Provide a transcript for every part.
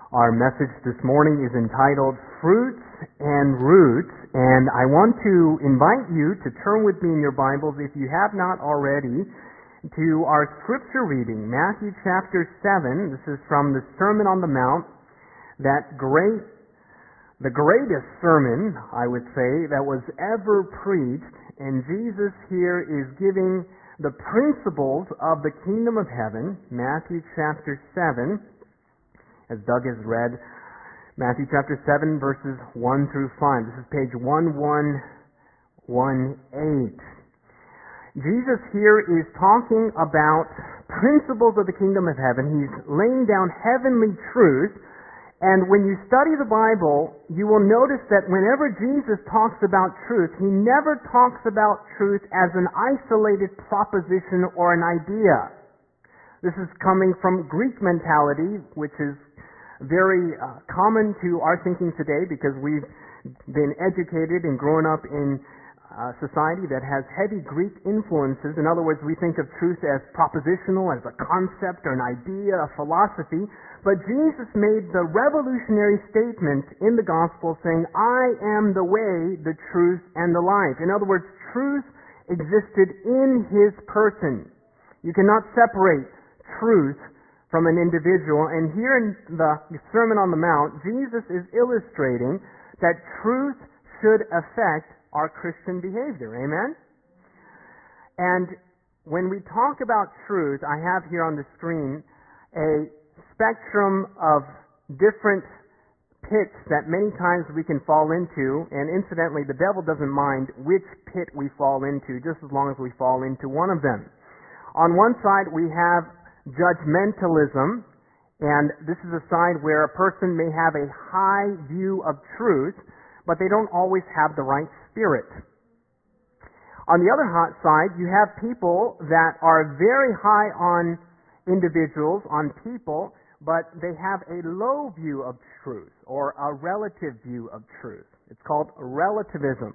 Our message this morning is entitled Fruits and Roots, and I want to invite you to turn with me in your Bibles, if you have not already, to our scripture reading, Matthew chapter 7. This is from the Sermon on the Mount, the greatest sermon, I would say, that was ever preached, and Jesus here is giving the principles of the kingdom of heaven, Matthew chapter 7, as Doug has read, Matthew chapter 7, verses 1 through 5. This is page 1118. Jesus here is talking about principles of the kingdom of heaven. He's laying down heavenly truth. And when you study the Bible, you will notice that whenever Jesus talks about truth, he never talks about truth as an isolated proposition or an idea. This is coming from Greek mentality, which is very common to our thinking today because we've been educated and grown up in a society that has heavy Greek influences. In other words, we think of truth as propositional, as a concept or an idea, a philosophy. But Jesus made the revolutionary statement in the gospel saying, I am the way, the truth, and the life. In other words, truth existed in his person. You cannot separate truth from an individual. And here in the Sermon on the Mount, Jesus is illustrating that truth should affect our Christian behavior. Amen? And when we talk about truth, I have here on the screen a spectrum of different pits that many times we can fall into, and incidentally, the devil doesn't mind which pit we fall into, just as long as we fall into one of them. On one side, we have judgmentalism, and this is a side where a person may have a high view of truth, but they don't always have the right spirit. On the other side, you have people that are very high on individuals, on people, but they have a low view of truth, or a relative view of truth. It's called relativism.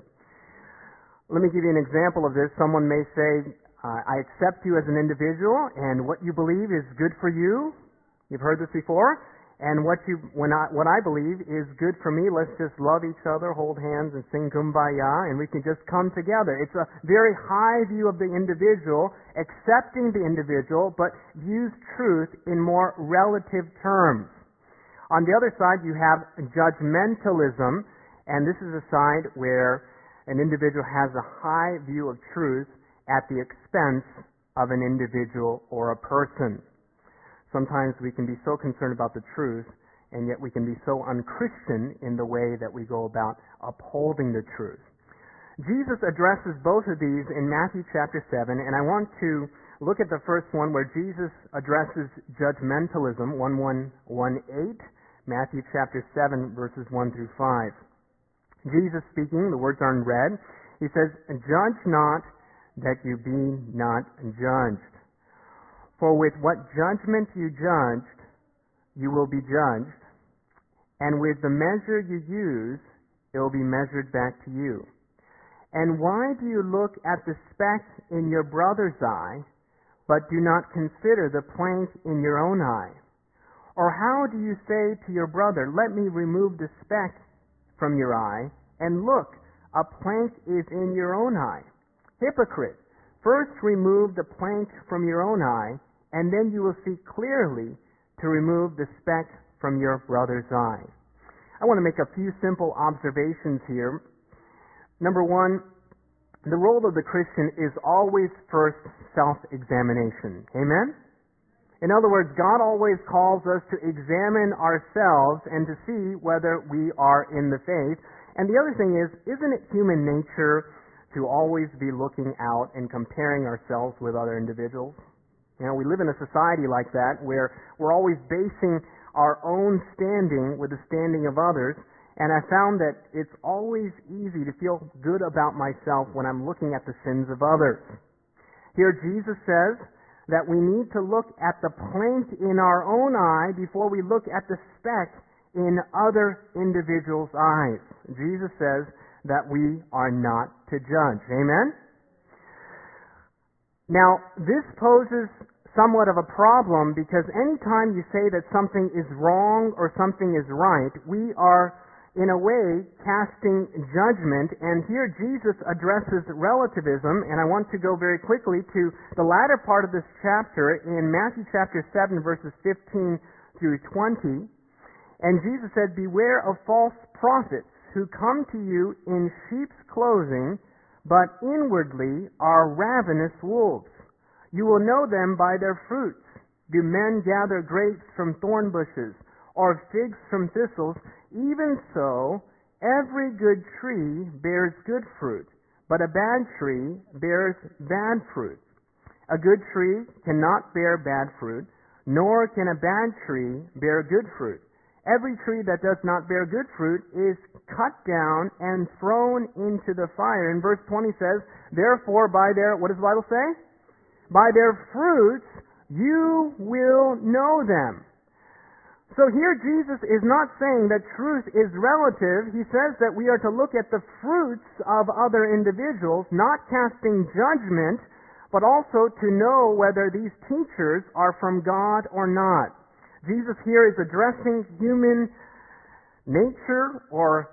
Let me give you an example of this. Someone may say, I accept you as an individual, and what you believe is good for you. You've heard this before. And what I believe is good for me. Let's just love each other, hold hands, and sing Kumbaya, and we can just come together. It's a very high view of the individual, accepting the individual, but views truth in more relative terms. On the other side, you have judgmentalism, and this is a side where an individual has a high view of truth at the expense of an individual or a person. Sometimes we can be so concerned about the truth, and yet we can be so unchristian in the way that we go about upholding the truth. Jesus addresses both of these in Matthew chapter 7, and I want to look at the first one where Jesus addresses judgmentalism, 1118, Matthew chapter 7, verses 1 through 5. Jesus speaking, the words are in red. He says, "Judge not, that you be not judged. For with what judgment you judged, you will be judged, and with the measure you use, it will be measured back to you. And why do you look at the speck in your brother's eye, but do not consider the plank in your own eye? Or how do you say to your brother, let me remove the speck from your eye, and look, a plank is in your own eye? Hypocrite, first remove the plank from your own eye, and then you will see clearly to remove the speck from your brother's eye." I want to make a few simple observations here. Number one, the role of the Christian is always first self-examination. Amen? In other words, God always calls us to examine ourselves and to see whether we are in the faith. And the other thing is, isn't it human nature to always be looking out and comparing ourselves with other individuals? You know, we live in a society like that where we're always basing our own standing with the standing of others, and I found that it's always easy to feel good about myself when I'm looking at the sins of others. Here Jesus says that we need to look at the plank in our own eye before we look at the speck in other individuals' eyes. Jesus says that we are not to judge. Amen? Now, this poses somewhat of a problem, because anytime you say that something is wrong or something is right, we are in a way casting judgment. And here Jesus addresses relativism, and I want to go very quickly to the latter part of this chapter in Matthew chapter 7 verses 15 through 20. And Jesus said, "Beware of false prophets who come to you in sheep's clothing, but inwardly are ravenous wolves. You will know them by their fruits. Do men gather grapes from thorn bushes, or figs from thistles? Even so, every good tree bears good fruit, but a bad tree bears bad fruit. A good tree cannot bear bad fruit, nor can a bad tree bear good fruit. Every tree that does not bear good fruit is cut down and thrown into the fire." And verse 20 says, "Therefore by their," what does the Bible say? "By their fruits you will know them." So here Jesus is not saying that truth is relative. He says that we are to look at the fruits of other individuals, not casting judgment, but also to know whether these teachers are from God or not. Jesus here is addressing human nature, or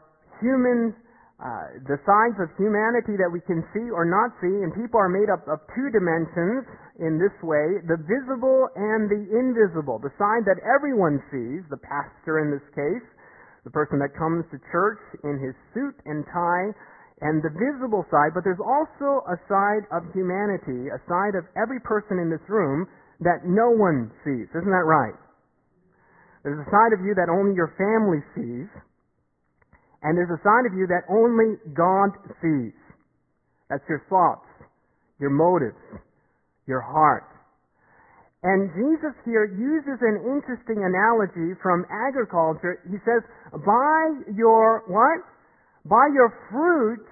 the sides of humanity that we can see or not see. And people are made up of two dimensions in this way: the visible and the invisible. The side that everyone sees, the pastor in this case, the person that comes to church in his suit and tie, and the visible side. But there's also a side of humanity, a side of every person in this room that no one sees. Isn't that right? There's a side of you that only your family sees, and there's a side of you that only God sees. That's your thoughts, your motives, your heart. And Jesus here uses an interesting analogy from agriculture. He says, by your what? By your fruits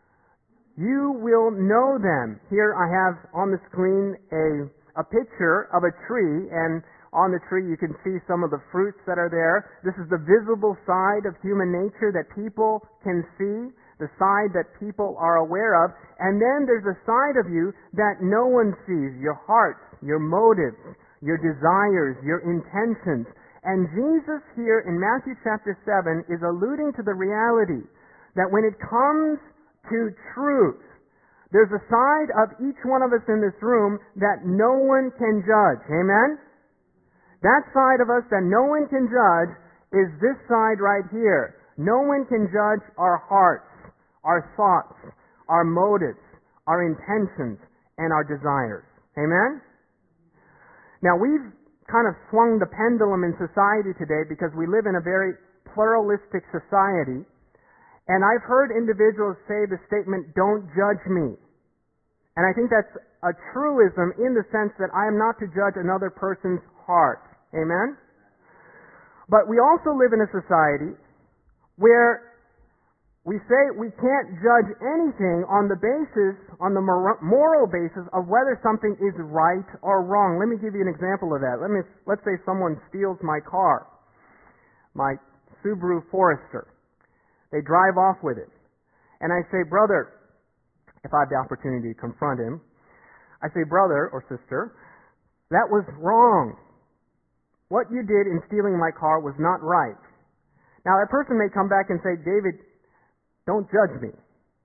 you will know them. Here I have on the screen a picture of a tree, and on the tree you can see some of the fruits that are there. This is the visible side of human nature that people can see, the side that people are aware of. And then there's a side of you that no one sees: your heart, your motives, your desires, your intentions. And Jesus here in Matthew chapter 7 is alluding to the reality that when it comes to truth, there's a side of each one of us in this room that no one can judge. Amen? That side of us that no one can judge is this side right here. No one can judge our hearts, our thoughts, our motives, our intentions, and our desires. Amen? Now, we've kind of swung the pendulum in society today because we live in a very pluralistic society. And I've heard individuals say the statement, "Don't judge me." And I think that's a truism in the sense that I am not to judge another person's heart. Amen? But we also live in a society where we say we can't judge anything on the moral basis of whether something is right or wrong. Let me give you an example of that. Let's say someone steals my car, my Subaru Forester. They drive off with it. And I say, "Brother," if I have the opportunity to confront him, I say, "Brother or sister, that was wrong. What you did in stealing my car was not right." Now, that person may come back and say, "David, don't judge me."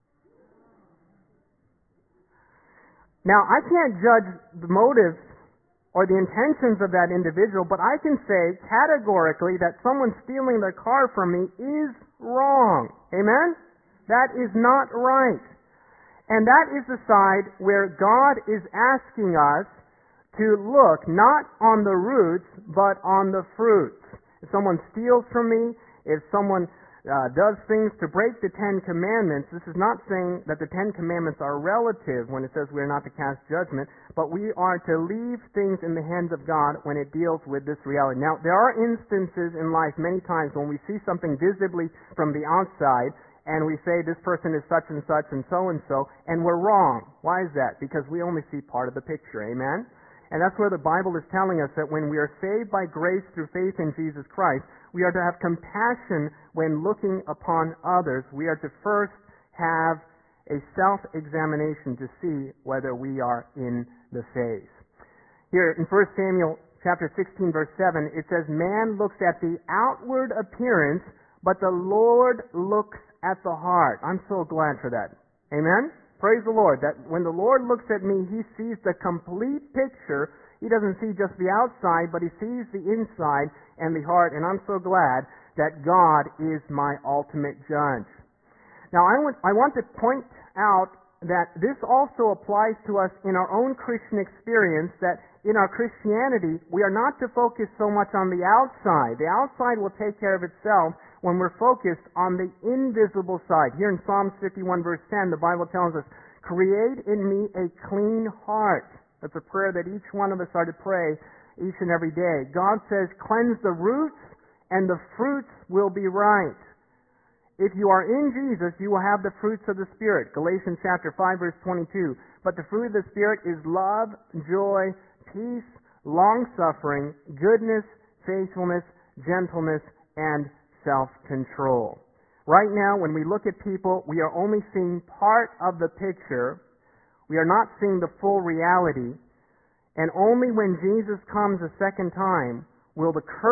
Now, I can't judge the motives or the intentions of that individual, but I can say categorically that someone stealing their car from me is wrong. Amen? That is not right. And that is the side where God is asking us to look not on the roots, but on the fruits. If someone steals from me, if someone does things to break the Ten Commandments, this is not saying that the Ten Commandments are relative when it says we are not to cast judgment, but we are to leave things in the hands of God when it deals with this reality. Now, there are instances in life many times when we see something visibly from the outside, and we say this person is such and such and so, and we're wrong. Why is that? Because we only see part of the picture. Amen? And that's where the Bible is telling us that when we are saved by grace through faith in Jesus Christ, we are to have compassion when looking upon others. We are to first have a self-examination to see whether we are in the faith. Here in 1 Samuel chapter 16, verse 7, it says, "Man looks at the outward appearance, but the Lord looks at the heart." I'm so glad for that. Amen? Praise the Lord, that when the Lord looks at me, He sees the complete picture. He doesn't see just the outside, but He sees the inside and the heart, and I'm so glad that God is my ultimate judge. Now, I want to point out that this also applies to us in our own Christian experience, that in our Christianity, we are not to focus so much on the outside. The outside will take care of itself when we're focused on the invisible side. Here in Psalms 51, verse 10, the Bible tells us, "Create in me a clean heart." That's a prayer that each one of us are to pray each and every day. God says, "Cleanse the roots, and the fruits will be right." If you are in Jesus, you will have the fruits of the Spirit. Galatians chapter 5, verse 22. "But the fruit of the Spirit is love, joy, peace, long-suffering, goodness, faithfulness, gentleness, and self-control." Right now, when we look at people, we are only seeing part of the picture. We are not seeing the full reality. And only when Jesus comes a second time will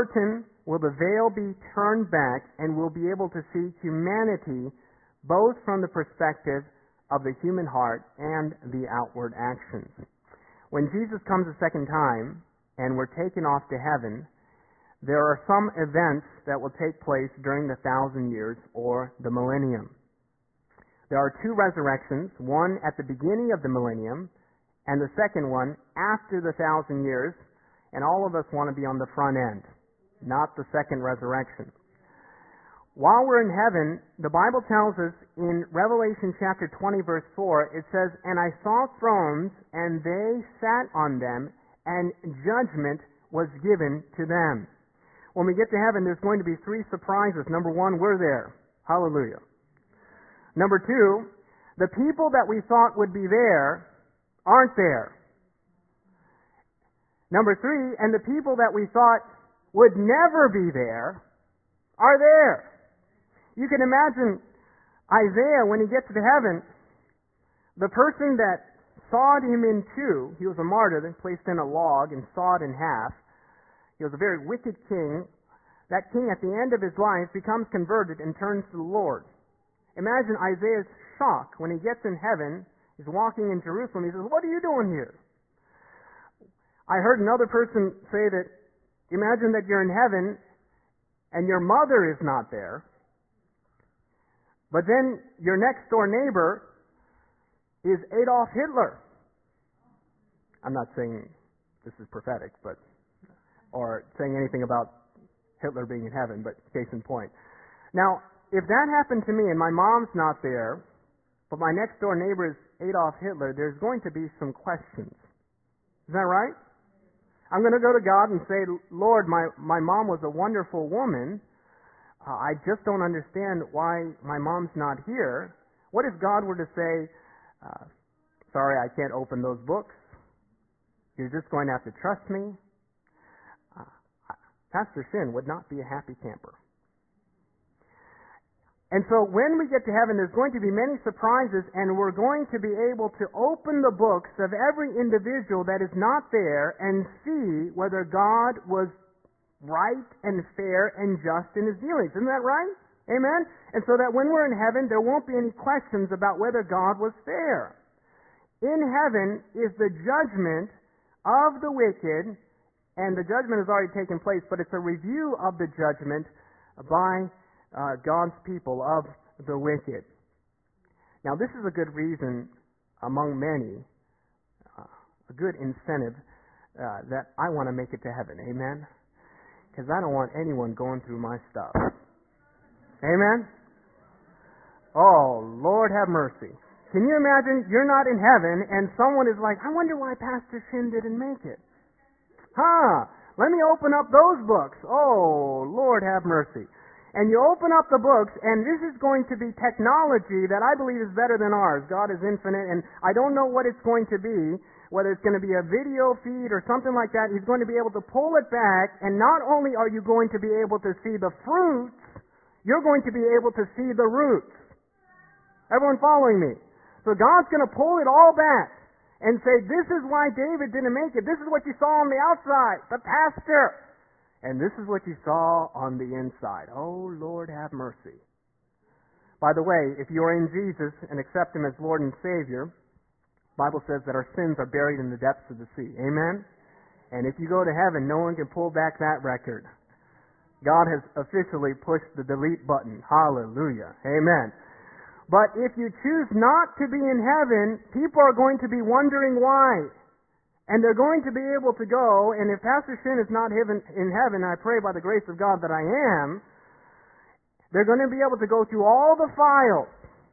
the veil be turned back, and we'll be able to see humanity both from the perspective of the human heart and the outward actions. When Jesus comes a second time and we're taken off to heaven, there are some events that will take place during the 1,000 years or the millennium. There are two resurrections, one at the beginning of the millennium and the second one after the 1,000 years, and all of us want to be on the front end, not the second resurrection. While we're in heaven, the Bible tells us in Revelation chapter 20, verse 4, it says, "And I saw thrones, and they sat on them, and judgment was given to them." When we get to heaven, there's going to be three surprises. Number one, we're there. Hallelujah. Number two, the people that we thought would be there aren't there. Number three, and the people that we thought would never be there are there. You can imagine Isaiah, when he gets to heaven, the person that sawed him in two, he was a martyr, then placed in a log and sawed in half. He was a very wicked king. That king, at the end of his life, becomes converted and turns to the Lord. Imagine Isaiah's shock when he gets in heaven. He's walking in Jerusalem. He says, "What are you doing here?" I heard another person say that, imagine that you're in heaven and your mother is not there, but then your next door neighbor is Adolf Hitler. I'm not saying this is prophetic, or saying anything about Hitler being in heaven, but case in point. Now, if that happened to me and my mom's not there, but my next door neighbor is Adolf Hitler, there's going to be some questions. Is that right? I'm going to go to God and say, "Lord, my mom was a wonderful woman. I just don't understand why my mom's not here." What if God were to say, "Sorry, I can't open those books. You're just going to have to trust me"? Pastor Shin would not be a happy camper. And so when we get to heaven, there's going to be many surprises, and we're going to be able to open the books of every individual that is not there and see whether God was right and fair and just in His dealings. Isn't that right? Amen? And so that when we're in heaven, there won't be any questions about whether God was fair. In heaven is the judgment of the wicked, and the judgment has already taken place, but it's a review of the judgment by God's people, of the wicked. Now, this is a good reason among many, a good incentive that I want to make it to heaven. Amen? Because I don't want anyone going through my stuff. Amen? Oh, Lord have mercy. Can you imagine you're not in heaven and someone is like, "I wonder why Pastor Shin didn't make it. Let me open up those books." Oh, Lord have mercy. And you open up the books, and this is going to be technology that I believe is better than ours. God is infinite, and I don't know what it's going to be, whether it's going to be a video feed or something like that. He's going to be able to pull it back, and not only are you going to be able to see the fruits, you're going to be able to see the roots. Everyone following me? So God's going to pull it all back, and say, this is why David didn't make it. This is what you saw on the outside, the pastor. And this is what you saw on the inside. Oh, Lord, have mercy. By the way, if you are in Jesus and accept Him as Lord and Savior, the Bible says that our sins are buried in the depths of the sea. Amen? And if you go to heaven, no one can pull back that record. God has officially pushed the delete button. Hallelujah. Amen. But if you choose not to be in heaven, people are going to be wondering why. And they're going to be able to go, and if Pastor Shin is not in heaven, I pray by the grace of God that I am, they're going to be able to go through all the files.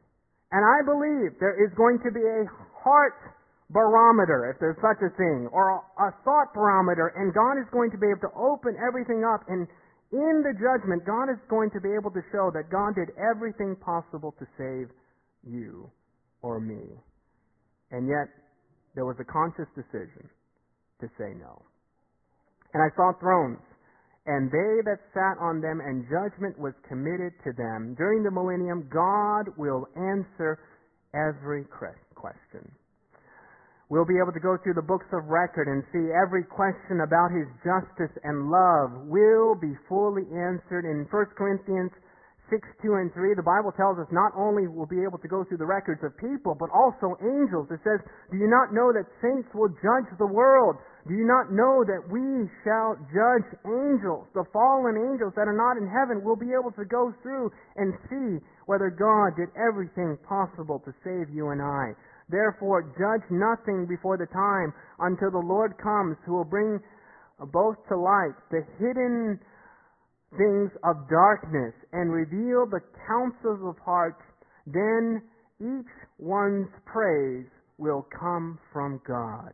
And I believe there is going to be a heart barometer, if there's such a thing, or a thought barometer, and God is going to be able to open everything up, and in the judgment, God is going to be able to show that God did everything possible to save you or me. And yet, there was a conscious decision to say no. And I saw thrones, and they that sat on them, and judgment was committed to them. During the millennium, God will answer every question. We'll be able to go through the books of record and see every question about His justice and love will be fully answered. In 1 Corinthians 6:2-3, the Bible tells us not only we'll be able to go through the records of people, but also angels. It says, do you not know that saints will judge the world? Do you not know that we shall judge angels? The fallen angels that are not in heaven will be able to go through and see whether God did everything possible to save you and I. Therefore, judge nothing before the time until the Lord comes, who will bring both to light the hidden things of darkness and reveal the counsels of hearts. Then each one's praise will come from God.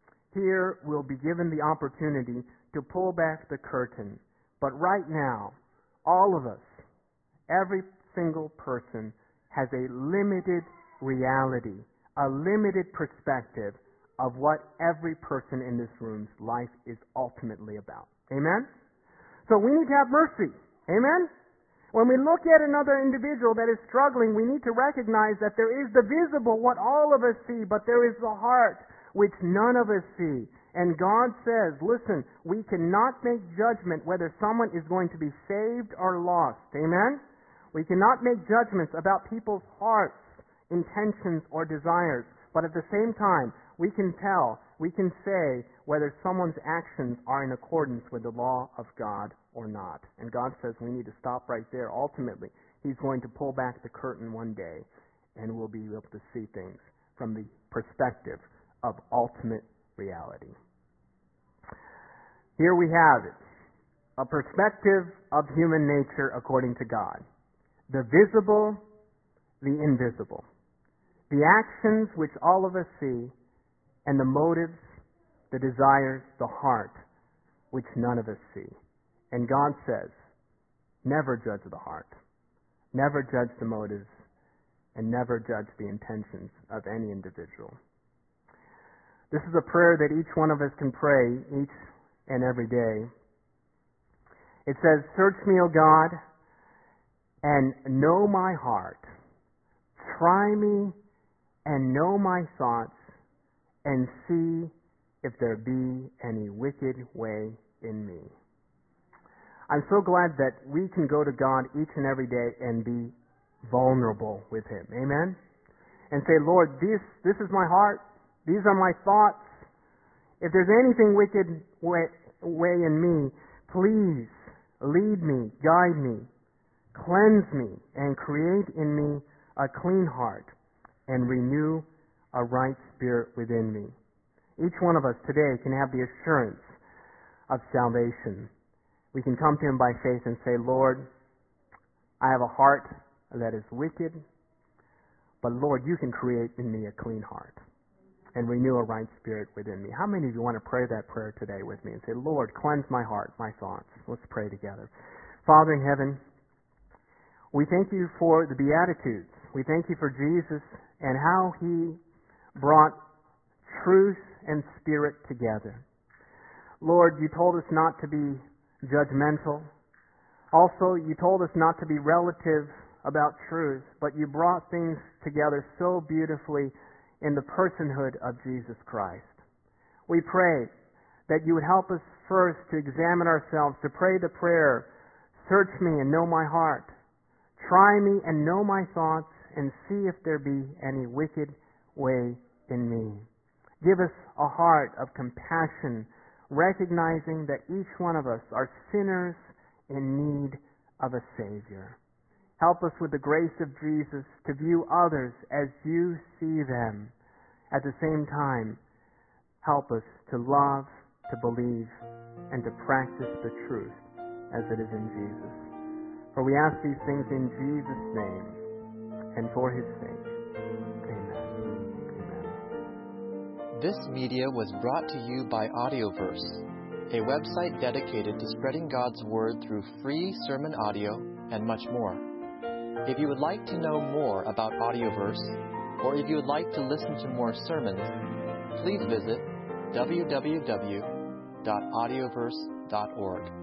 Here we'll be given the opportunity to pull back the curtain. But right now, all of us, every single person, has a limited reality, a limited perspective of what every person in this room's life is ultimately about. Amen? So we need to have mercy. Amen? When we look at another individual that is struggling, we need to recognize that there is the visible, what all of us see, but there is the heart, which none of us see. And God says, listen, we cannot make judgment whether someone is going to be saved or lost. Amen? We cannot make judgments about people's hearts, intentions, or desires. But at the same time, we can tell, we can say whether someone's actions are in accordance with the law of God or not. And God says we need to stop right there. Ultimately, He's going to pull back the curtain one day, and we'll be able to see things from the perspective of ultimate reality. Here we have it, a perspective of human nature according to God. The visible, the invisible. The actions which all of us see, and the motives, the desires, the heart, which none of us see. And God says, never judge the heart, never judge the motives, and never judge the intentions of any individual. This is a prayer that each one of us can pray each and every day. It says, search me, O God, and know my heart. Try me and know my thoughts, and see if there be any wicked way in me. I'm so glad that we can go to God each and every day and be vulnerable with Him. Amen? And say, Lord, this is my heart. These are my thoughts. If there's anything wicked way in me, please lead me, guide me, cleanse me, and create in me a clean heart, and renew a right spirit within me. Each one of us today can have the assurance of salvation. We can come to Him by faith and say, Lord, I have a heart that is wicked, but Lord, You can create in me a clean heart and renew a right spirit within me. How many of you want to pray that prayer today with me and say, Lord, cleanse my heart, my thoughts? Let's pray together. Father in heaven, we thank You for the Beatitudes. We thank You for Jesus and how He brought truth and spirit together. Lord, You told us not to be judgmental. Also, You told us not to be relative about truth, but You brought things together so beautifully in the personhood of Jesus Christ. We pray that you would help us first to examine ourselves, to pray the prayer, search me and know my heart. Try me and know my thoughts, and see if there be any wicked way in me. Give us a heart of compassion, recognizing that each one of us are sinners in need of a Savior. Help us with the grace of Jesus to view others as you see them. At the same time, help us to love, to believe, and to practice the truth as it is in Jesus. For we ask these things in Jesus' name and for His sake. Amen. Amen. This media was brought to you by Audioverse, a website dedicated to spreading God's Word through free sermon audio and much more. If you would like to know more about Audioverse, or if you would like to listen to more sermons, please visit www.audioverse.org.